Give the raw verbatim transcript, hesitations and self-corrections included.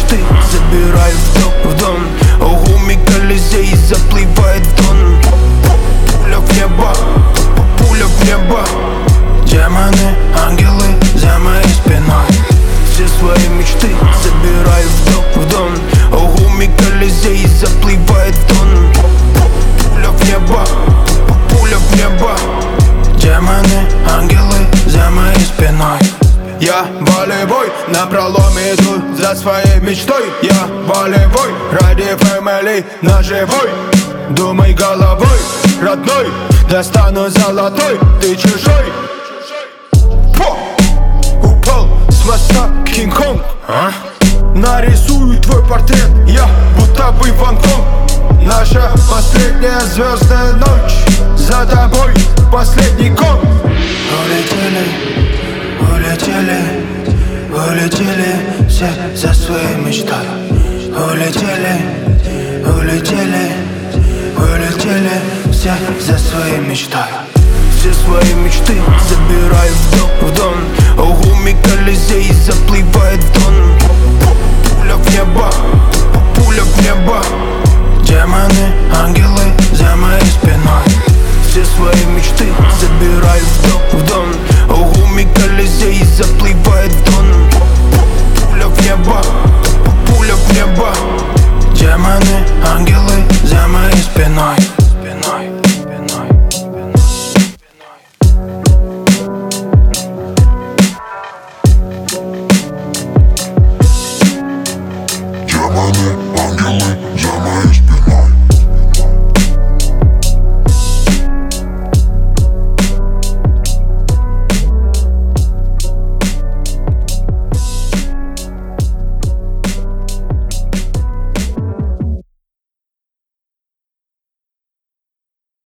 мечты забираю в дом, в дом. Угуми Колизей, заплывает дон. Пуля в небо, пуля в небо. Демоны, ангелы за моей спиной. Все свои мечты забираю в дом, в дом. Угуми Колизей, заплывает дон. Пуля в небо, пуля в небо. Демоны, ангелы за моей спиной. Я волевой, напролом иду за своей мечтой. Я волевой, ради фэмили наживой. Думай головой, родной, достану золотой, ты чужой. Фу! Упал с моста Кинг-Конг, а? Нарисую твой портрет, я будто бы Ван Гог. Наша последняя звездная ночь, за тобой последний гон. Улетели, улетели, улетели все за своей мечтой. Улетели, улетели, улетели все за своей мечтой. Все свои мечты забираю в дом, в дом. Угуми Колизей, заплывает дон. Пуля в небо, пуля в небо. Демоны, ангелы за моей спиной. Все свои мечты забираю в дом, в дом. Угуми Колизей, заплывает дон. Пуля в небо, пуля в небо. Демоны, ангелы за моей спиной. Спиной, спиной, спиной, спиной. Демоны, ангелы за моей спиной.